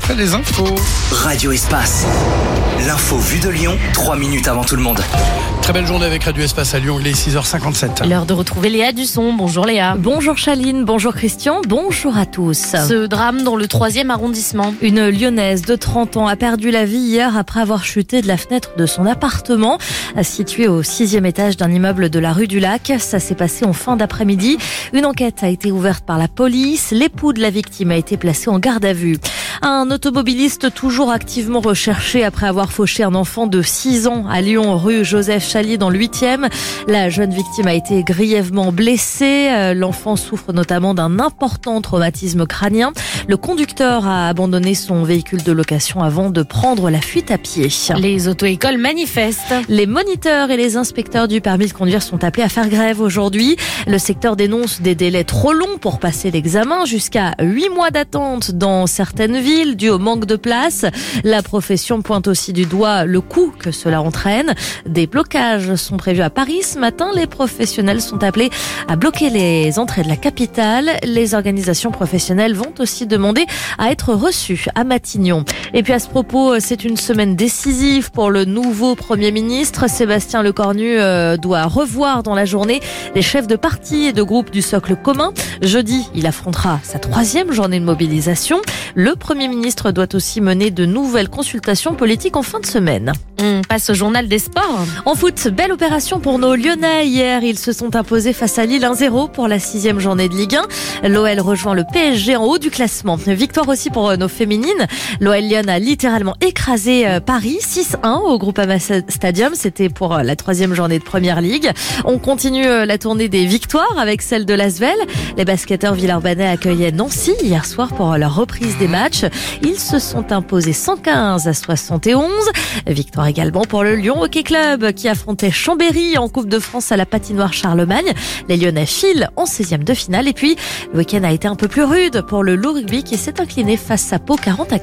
après les infos. Radio Espace. L'info vue de Lyon, 3 minutes avant tout le monde. Très belle journée avec Radio Espace à Lyon, il est 6h57. L'heure de retrouver Léa Dusson. Bonjour Léa. Bonjour Chaline, bonjour Christian, bonjour à tous. Ce drame dans le 3e arrondissement. Une Lyonnaise de 30 ans a perdu la vie hier après avoir chuté de la fenêtre de son appartement, situé au 6e étage d'un immeuble de la rue du Lac. Ça s'est passé en fin d'après-midi. Une enquête a été ouverte par la police. L'époux de la victime a été placé en garde à vue. Un automobiliste toujours activement recherché après avoir fauché un enfant de 6 ans à Lyon, rue Joseph Chalier dans le 8e. La jeune victime a été grièvement blessée. L'enfant souffre notamment d'un important traumatisme crânien. Le conducteur a abandonné son véhicule de location avant de prendre la fuite à pied. Les auto-écoles manifestent. Les moniteurs et les inspecteurs du permis de conduire sont appelés à faire grève aujourd'hui. Le secteur dénonce des délais trop longs pour passer l'examen, jusqu'à 8 mois d'attente dans certaines villes dû au manque de place. La profession pointe aussi du doigt le coût que cela entraîne. Des blocages sont prévus à Paris ce matin. Les professionnels sont appelés à bloquer les entrées de la capitale. Les organisations professionnelles vont aussi demander à être reçues à Matignon. Et puis à ce propos, c'est une semaine décisive pour le nouveau Premier ministre. Sébastien Lecornu doit revoir dans la journée les chefs de parti et de groupes du socle commun. Jeudi, il affrontera sa 3e journée de mobilisation. Le Premier ministre doit aussi mener de nouvelles consultations politiques en fin de semaine. On passe au journal des sports. En foot, belle opération pour nos Lyonnais. Hier, ils se sont imposés face à Lille 1-0 pour la 6e journée de Ligue 1. L'OL rejoint le PSG en haut du classement. Victoire aussi pour nos féminines. L'OL Lyon a littéralement écrasé Paris 6-1 au Groupama Stadium. C'était pour la 3e journée de Première Ligue. On continue la tournée des victoires avec celle de l'Asvel. Les basketteurs villeurbanais accueillaient Nancy hier soir pour leur reprise des matchs. Ils se sont imposés 115-71. Victoire également pour le Lyon Hockey Club qui affrontait Chambéry en Coupe de France à la patinoire Charlemagne. Les Lyonnais filent en 16e de finale. Et puis, le week-end a été un peu plus rude pour le Loup Rugby qui s'est incliné face à Pau 40-15.